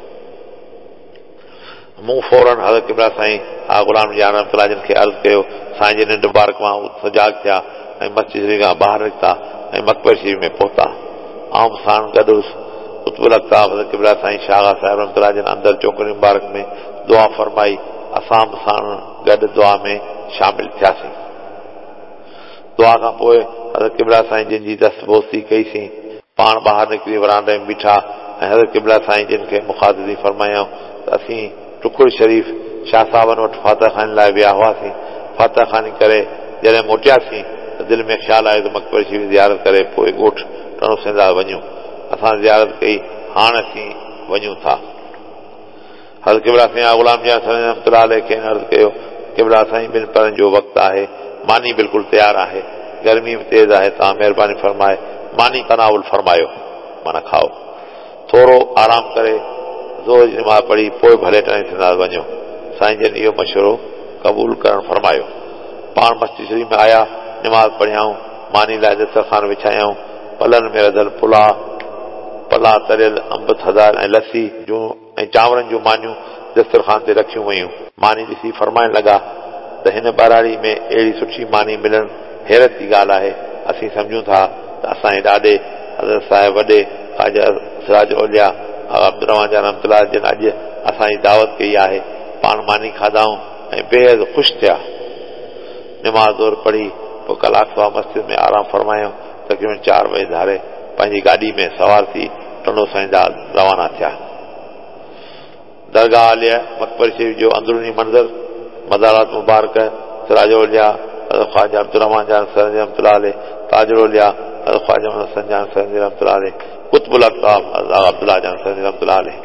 मूं फौरन हज़रत क़िबला साईं आगा ग़ुलाम जान रहमतुल्लाह जिन खे अर्ज़ु कयो। साईं जी निंड मुबारक मां सुजाग थिया ऐं मस्जिद शरीफ खां ॿाहिरि निकिता ऐं मक़बर शरीफ में पहुता। आऊं साण गॾु हुयुसि। कुतुबुल अक़ताब हज़रत क़िबला साईं शागा साहिब रहमतुल्लाह जिन अंदरि चौकड़ी मुबारक में दुआ फरमाई। असां बि साण गॾु दुआ में शामिल थियासीं। दुआ खां पोइ हज़रत क़िबला साईं जिन जी दस्तबोसी कईसीं पाण ॿाहिरि निकिरी वरांडे में बीठा ऐं हज़रत क़िबला साईं जिन खे मुखातिबी फरमायूं त असीं टुकुर शरीफ़ शाह साहबनि वटि फातह खानी लाइ विया हुआसीं। फातह खानी करे जॾहिं मोटियासीं त दिलि में ख़्यालु आयो त मक़बर शरीफ़ ज़ियारत करे पोइ ॻोठु टणो सेंदा वञूं। असां ज़ियारत कई, हाणे असीं वञूं था। हज़रत क़िबला साईं ग़ुलाम जान साईं रहमतुल्लाह अलैह खे अर्ज़ु कयो, क़िबला साईं ॿिनि परनि जो वक़्तु आहे, मानी बिल्कुलु तयारु आहे, गर्मी में तेज़ आहे, तव्हां महिरबानी फरमाए मानी तनावुल फरमायो, माना खाओ, थोरो आराम करे ज़ोर जी नमाज़ पढ़ी पोइ भले टणे थींदा वञो। साईं जन इहो मशवरो क़बूल करणु फरमायो। पाण मस्जिद शरीफ़ में आया, नमाज़ पढ़ियाऊं, मानी लाइ दस्तरखान विछायाऊं, पलनि में रधल पुला, पला तरियल अंब थधाल ऐं लस्सी जूं ऐं चांवरनि जूं मानियूं दस्तरखान ते रखियूं वयूं। मानी ॾिसी फरमाइण लॻा त हिन ॿाराड़ी में अहिड़ी सुठी मानी मिलणु हैरत जी ॻाल्हि आहे। असीं सम्झूं था त असांजे ॾाॾे हज़रत साहिब वॾे ख़्वाजा सिराज औलिया अब्दुर्रहमान जान रहमतुल्लाह जिन अॼु असांजी दावत कई आहे। पाण मानी खाधाऊं ऐं बेहद ख़ुशि थिया। नमाज़ ज़ोर पढ़ी पोइ कलाक सवा मस्जिद में आराम फरमायूं। तक़रीबन चारि बजे धारे पंहिंजी गाॾी में सवार थी टंडो साईं जा रवाना थिया। दरगाह आलिया मक़बर शरीफ़ जो अंदरूनी मंज़र, मज़ारात मुबारक, सिराज औलिया ख़्वाजा अब्दुर्रहमान जान सरंदी रहमतुल्लाह अलैह, ताजुल औलिया ख़्वाजा हसन जान सरंदी रहमतुल्लाह अलैह, कुतुबुल अक़ताब अब्दुल्लाह जान सरंदी रहमतुल्लाह अलैह।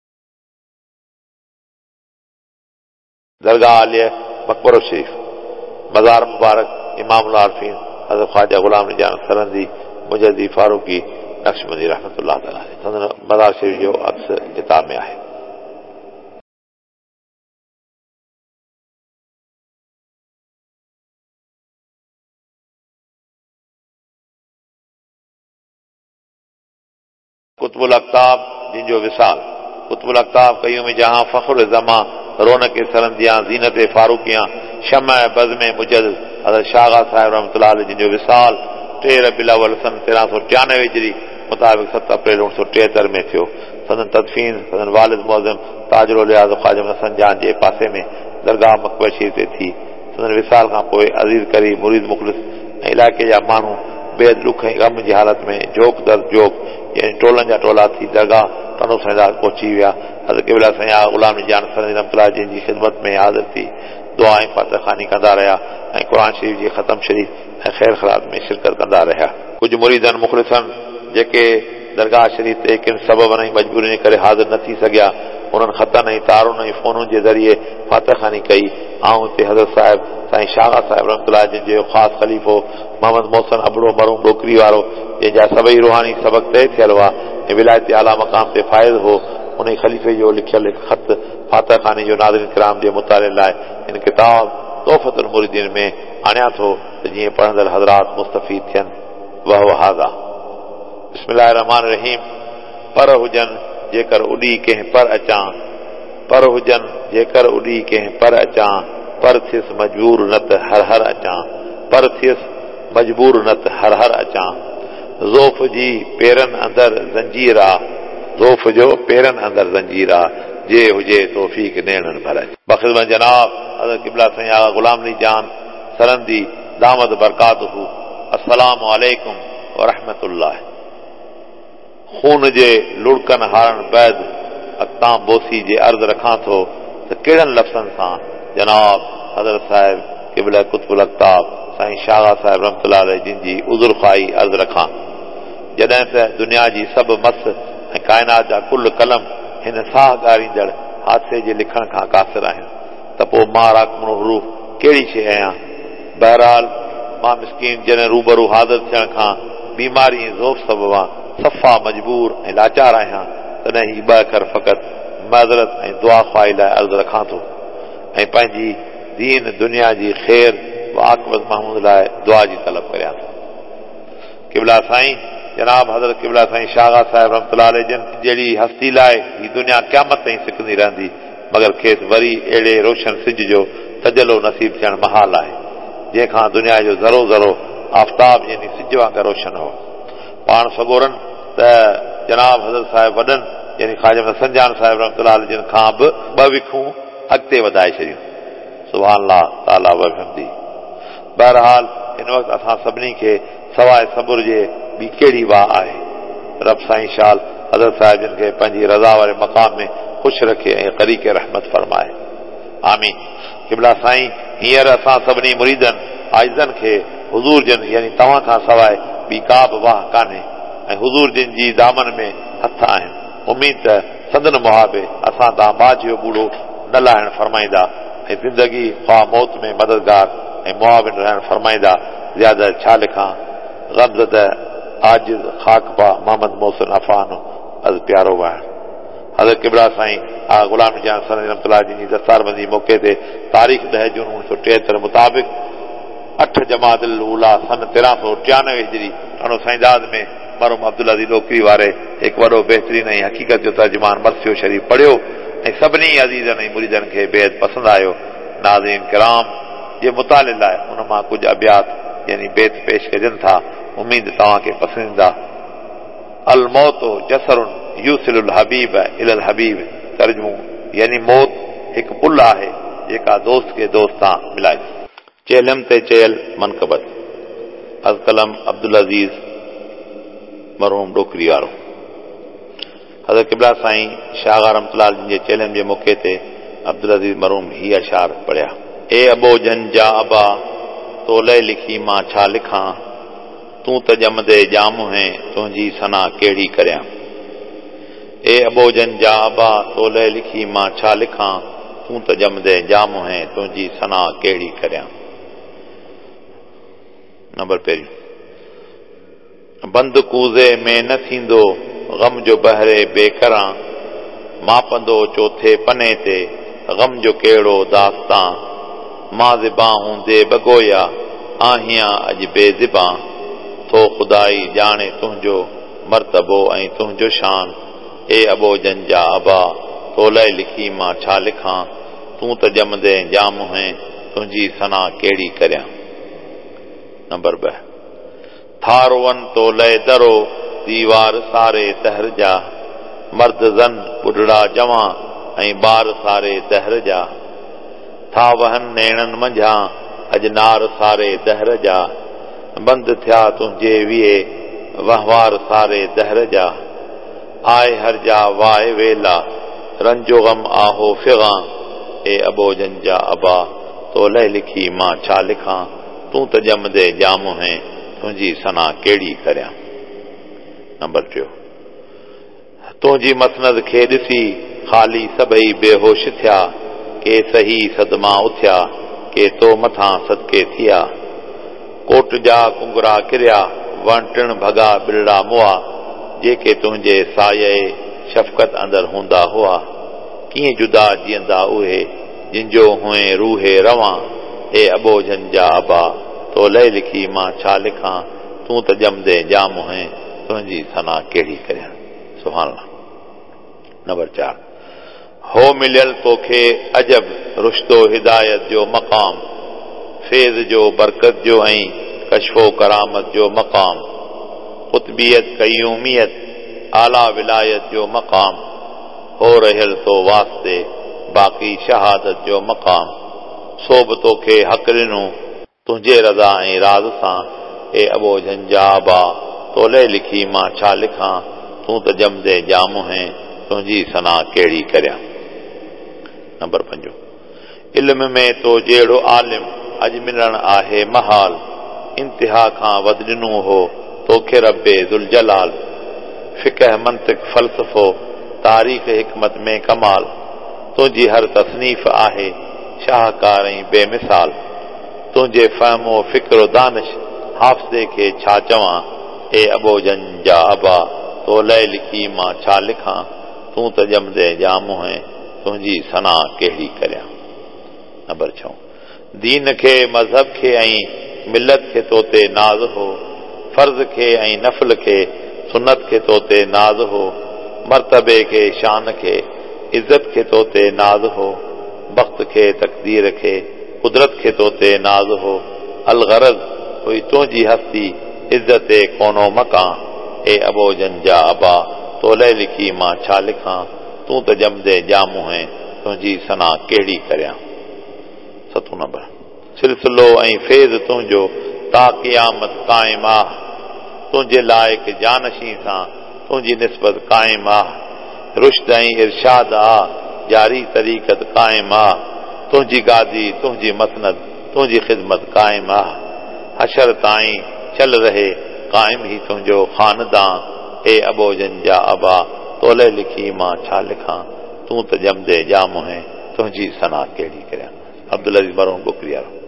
दरगाह आलिया मक़बरो शरीफ़, मज़ार मुबारक, इमामुल आरिफ़ीन हज़रत ख़्वाजा ग़ुलाम अली जान सरंदी मुजद्दी फारूकी नक्शबंदी रहमतुल्लाह अलैह मज़ार शरीफ़ जो अक्स किताब में आहे। कुतुबुल अक़ताब जिन जो विसाल, कुतुबुल अक़ताब कयूं में जहां फ़ख्र ज़मा रौनक सरंदियां ज़ीनत फारूकियां शम्अ बज़्म मुजद्द हज़रत शागा साहिब रहमतुल्लाह अलैह जिन जो विसाल टे रबीउल अव्वल सन तेरहं सौ टियानवे हिजरी मुताबिक़ सत अप्रैल उणिवीह सौ टेहतरि में थियो। सदन तदफीन सदन वालिद मुअज़्ज़म ताजुल औलिया ख़्वाजा हसन जान जे पासे में दरगाह मक़बर शरीफ़ ते थी। सदन विसाल खां पोइ अज़ीज़ करीब मुरीद मुख़लिस ऐं इलाइक़े जा माण्हू बेहद ॾुख ऐं ग़म जी हालत में जोक दर जोक यानी टोलनि जा टोला थी दरगाह टंडो साईं दास पहुची विया। हज़रत क़िबला साईं ग़ुलाम अली जान सरंदी रहमतुल्लाह जिन जी ख़िदमत में हाज़िर थी दुआ ऐं फातह ख़ानी कंदा रहिया ऐं क़ुरान शरीफ़ जी ख़तम शरीफ़ ऐं ख़ैर ख़िरात में शिरकत कंदा रहिया। कुझु मुरीदनि मुख़लिसनि जेके दरगाह शरीफ़ ते किन सबबनि ऐं मजबूरियुनि करे हाज़िर न थी सघिया, उन्हनि ख़तनि ऐं तारुनि ऐं फ़ोनुनि जे ज़रिए फातह ख़ानी कई। ऐं हिते हज़रत साहिब साईं शागा साहिब रहमतुल्लाह जिन जो ख़ासि ख़लीफ़ो मोहम्मद मोहसिन अबड़ो मरूम डोकरी वारो जंहिंजा सभई रूहानी सबक़ तय थियल हुआ ऐं विलायती आला मक़ाम ते फ़ाइज़ हो, उन ख़लीफ़े जो लिखियल हिकु ख़त फातह ख़ानी जो नाज़रीन किराम जे मुताले लाइ इन किताब तोहफ़तुल मुरीदीन में आणियां थो त जीअं पढ़ंदड़ हज़रात मुस्तफ़ीद थियनि। वह हाज़ा बिस्मिल्लाह रहमान रहीम। पर हुजनि जेकर उॾी कंहिं पर अचां, पर हुजनि जेकर उॾी कंहिं पर अचां, पर थियसि मजबूर न त हर हर अचां, पर थियसि मजबूर न त हर हर अचां। ज़ोफ़ जी पेरनि अंदरि ज़ंजीर आ, ज़ोफ़ जो पेरनि अंदरि ज़ंजीर आ, जे हुजे तौफ़ीक़ नेणनि भर। बख़िदमत जनाब हज़रत क़िबला साईं आगा ग़ुलाम अली जान सरंदी दामद बरकातहू। अस्सलामु अलैकुम व रहमतुल्लाह। खून जे लुड़कनि हारनि बैदि अक़ताम बोसी जे अर्ज़ रखां थो त कहिड़नि लफ़्ज़नि सां जनाब हज़रत साहिब क़िबला कुतुबुल अक़ताब साईं शागा साहिब रहमतुल्लाह अलैह जिन जी उज़ुर ख़्वाही अर्ज़ रखां। जॾहिं त दुनिया जी सभु मस ऐं काइनात जा कुल कलम हिन साह ॻारींदड़ हादसे जे लिखण खां कासिर आहिनि, त पोइ मां राकमुल हरूफ कहिड़ी शइ आहियां। बहरहाल मां मिसकीन जॾहिं रूबरू हाज़िर थियण खां बीमारी ऐं ज़ोफ़ सबबा सफ़ा मजबूर ऐं लाचार आहियां, तॾहिं ही ॿ अखर फ़क़ति मअज़रत ऐं दुआ ख़्वाही लाइ अर्ज़ु रखां थो ऐं पंहिंजी दीन दुनिया जी ख़ैर व आक़िबत महमूद लाइ दुआ जी तलब करियां थो। क़िबला साईं जनाब हज़रत क़िबला साईं शागा साहिब रहमतुल्लाह अलैह जिन जहिड़ी हस्ती लाइ ही दुनिया क़यामत ताईं सिकंदी रहंदी, मगर खेसि वरी अहिड़े रोशन सिज जो तजलो नसीब थियणु महाल आहे जंहिंखां दुनिया जो ज़रो ज़रो आफ़ताब यानी सिज वांगुरु रोशन हो। पाण सगोरनि त जनाब हज़रत साहिब वॾनि यानी ख़्वाजा हसन जान साहिब रहमतुल्लाह अलैह जिन खां बि ॿ विखूं अॻिते वधाए छॾियूं। सुभान अल्लाह ताला व बिहम्दी। बहरहाल हिन वक़्तु असां सभिनी खे सवाइ सबुर जे ॿी कहिड़ी वाह आहे। रब साईं शाल हज़रत साहिब जिन खे पंहिंजी रज़ा वारे मक़ाम में ख़ुशि रखे ऐं क़रीक़ रहमत फरमाए। आमीन। क़िबला साईं, हींअर असां सभिनी मुरीदनि आइज़नि खे हुज़ूर जिन यानी तव्हां खां सवाइ ॿी का बि वाह कान्हे ऐं हुज़ूर जिन जी दामन में हथ आहिनि। उमीद त संदन मुहाबे असां तां बाज जो बूढ़ो न लाहिण फरमाईंदा ऐं ज़िंदगी ख़्वा मौत में मददगार ऐं मुआविन रहण फरमाईंदा। ज़्यादा छा लिखां, गमज़द आजिज़ खाकपा मोहम्मद मोहसिन अफ़ान अज़ प्यारो वाहिण। हज़रत क़िबला साईं आ ग़ुलाम जान सनदी रहमतुल्लाह जी दस्तारबंदी मौक़े ते तारीख़ ॾह जून उणिवीह सौ टेहतरि मुताबिक़ अठ जमादिल उला सन तेरहं सौ टियानवे हिजरी अणो साईंदाद में मरहूम अब्दुल अज़ीज़ नोकरी वारे हिकु वॾो बहितरीन ऐं हक़ीक़त जो तर्जुमान मर्सियो शरीफ़ पढ़ियो ऐं सभिनी अज़ीज़नि ऐं मुरीदनि खे बेहद पसंदि आयो। नाज़रीन किराम जे मुताले लाइ उन मां कुझु अबियात यानी बेत पेश कजनि था। उमीद तव्हांखे पसंदीदा। अल मौत जसरुन यूसिलुल हबीब इलल हबीब, तर्जुमो यानी मौत हिकु पुल आहे जेका दोस्त खे दोस्त सां मिलाए। चेलम ते चयल मनक़बत अज़ कलम अब्दुल अज़ीज़ मरहूम डोकरी वारो। हज़रत क़िबला साईं शाह रहमतुल्लाह जिन जे चेलम जे मौक़े ते अब्दुल अज़ीज़ मरहूम ही अशार पढ़िया। ए अबो जन जा अबा तोले लिखी मां छा लिखां, तूं त ॼमदे जाम हैं तुंहिंजी सना कहिड़ी करियां। ए अबो जन जा अबा तोले लिखी मां छा लिखां, तूं त ॼमदे जाम हैं तुंहिंजी सना कहिड़ी करियां। नंबर पहिरियों, बंद कूज़े में न थींदो गम जो बहरे बेकरां, मापंदो चोथे पने ते गम जो कहिड़ो दास्तां। मां ज़िबां हूंदे बगोया आहियां अॼु बेज़िबां, थो खुदाई ॼाणे तुंहिंजो मर्तबो ऐं तुंहिंजो शान। ए अबो जन जा अबा तोले लिखी मां छा लिखां, तूं त ॼमदे जाम हैं तुंहिंजी सना कहिड़ी करियां। नंबर ॿ, थारो वन तोले दरो दीवार सारे दहर जा, मर्द ज़न ॿुढड़ा जवां ऐं ॿार सारे दहर जा। था वहन नेणनि मंझां अजनार सारे दहर जा, बंद थिया तुंहिंजे विए वहवार सारे दहर जा। आए हर जा वाए वेला रंजो गम आहो फिगां, ए अबो जन जा अबा तोले लिखी मां छा लिखां, तूं त ॼमदे जाम हैं तुंहिंजी सना कहिड़ी करियां। नंबर टियों, तुंहिंजी मसनद खे ॾिसी ख़ाली सभई बेहोश थिया, के सही सदमा उथिया के तो मथां सदके थिया। कोट जा कुंगरा किरिया वण टिण भॻा बिरड़ा मुआ, जेके तुंहिंजे साये शफ़क़त अंदर हूंदा हुआ। कीअं जुदा जीअंदा उहे जिन जो हुए रूहे रवां, ए अबो जन जा अबा तोले लिखी मां छा लिखां, तूं त ॼमदे जाम हैं तुंहिंजी सना कहिड़ी करियां। सुभान अल्लाह। नंबर चार, हो मिलियल तोखे अजब रुश्तो हिदायत जो मक़ाम, फैज़ जो बरकत जो ऐं कशफो करामत जो मक़ाम। क़ुतबियत कयूमियत आला विलायत जो मक़ाम, हो रहियल तो वास्ते बाक़ी शहादत जो मक़ाम। सो बि तोखे हक़ ॾिनो तुंहिंजे रज़ा ऐं राज़ सां, ए अबो जन जा अबा तोले लिखी मां छा लिखां, तूं त ॼमदे जाम हैं तुंहिंजी सना कहिड़ी करियां। नंबर पंजो, इल्म में तो जहिड़ो आलिम अॼु मिलण आहे महाल, इंतिहा खां वध ॾिनो हो तोखे रब्बे ज़ुल जलाल। फ़िक़ह मंतिक़ फ़लसफ़ो तारीख़ हिकमत में कमाल, तुंहिंजी हर तसनीफ़ आहे शाहकार ऐं बेमिसाल। तुंहिंजे फ़हमो फ़िक्र दानिश हाफ़िज़े खे छा चवां, ए अबो जन जा अबा तोले लिखी मां छा लिखां, तूं त ॼमदे जाम हैं तुंहिंजी सना कहिड़ी करियां। नंबर छह, दीन खे मज़हब खे ऐं मिलत खे तो ते नाज़ हो, फ़र्ज़ खे ऐं नफ़ल खे सुन्नत खे तो ते नाज़ हो। मर्तबे खे शान खे इज़त खे तो ते नाज़ हो, वक़्त खे तक़दीर खे कुदरत खे तो ते नाज़ हो। अलगरज़ हुई तुंहिंजी हस्ती इज़त कोनो मकां, ए अबो जन जा अबा तोले लिखी मां छा लिखां, तूं त ॼमदे जाम हैं तुंहिंजी सना कहिड़ी करियां। सतों नंबर, सिलसिलो ऐं फैज़ तुंहिंजो ता क़यामत क़ाइम आहे, तुंहिंजे लाइक़ जानशी सां तुंहिंजी निस्बत क़ाइम आहे रुश्द ऐं इरशाद आ जारी तरीक़त क़ाइम आ तुंहिंजी गादी तुंहिंजी मसनद तुंहिंजी ख़िदमत क़ाइम आ हशर ताईं चल रहे क़ाइम ही तुंहिंजो ख़ानदां ए अबोजन जा अबा तोले लिखी मां छा लिखां तूं त ॼमदे जा मुंहें तुंहिंजी सना कहिड़ी करियां। अब्दुल अज़ीज़ मरहूम बुकरिया।